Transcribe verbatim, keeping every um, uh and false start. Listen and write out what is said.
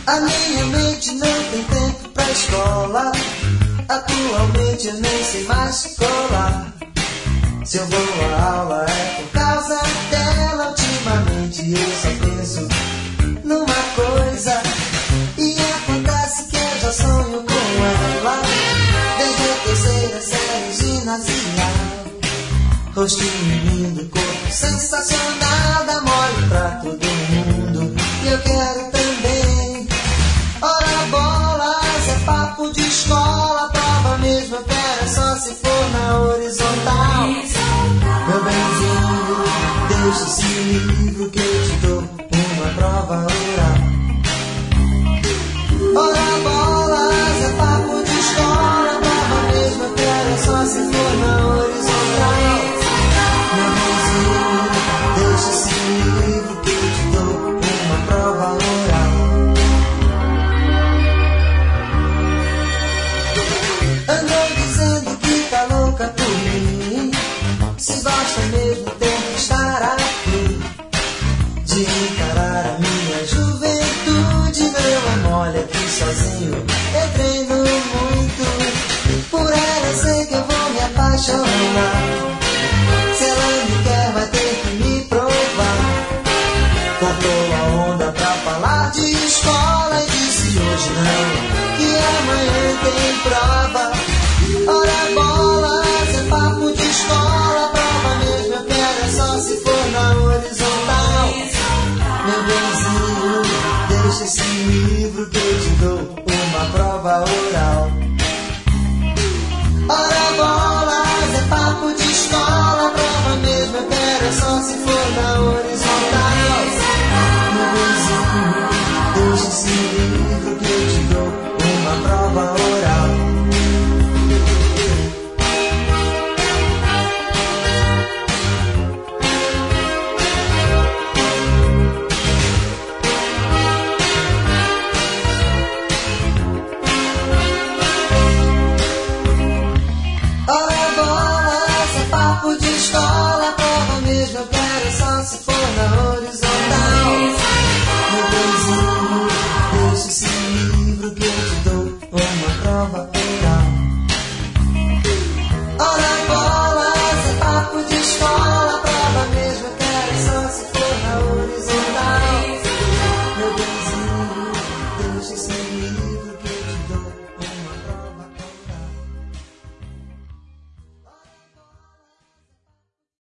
A minha mente não tem tempo pra escola. Atualmente eu nem sei mais colar. Se eu vou à aula é por causa dela. Ultimamente eu só penso numa coisa. E acontece que eu já sonho com ela desde a terceira série ginasial. Rostinho lindo, corpo sensacional, dá mole pra todo mundo. E eu quero também. Ora bolas, é papo de escola. Prova mesmo eu quero, é só se for na horizontal. Meu benzinho, deixa esse livro que eu te dou uma prova oral. Ora bolas, é papo de escola. Prova mesmo eu quero, é só se for na horizontal. Meu benzinho, deixa esse livro que eu te dou uma prova oral. Andou dizendo que tá louca por mim. Se gosta mesmo tem que estar aqui. De encarar a minha juventude. Meu amor, olha aqui sozinho eu treino muito. Por ela sei que eu vou me apaixonar. Se ela me quer vai ter que me provar. Cortou a onda pra falar de escola e disse hoje não, que amanhã tem prova. Ora bolas, é papo de escola. Prova mesmo eu quero, é só se for na horizontal. Meu benzinho, deixa esse livro que eu te dou uma prova oral. Ora bolas, é papo de escola. Prova mesmo eu quero, é só se for na horizontal.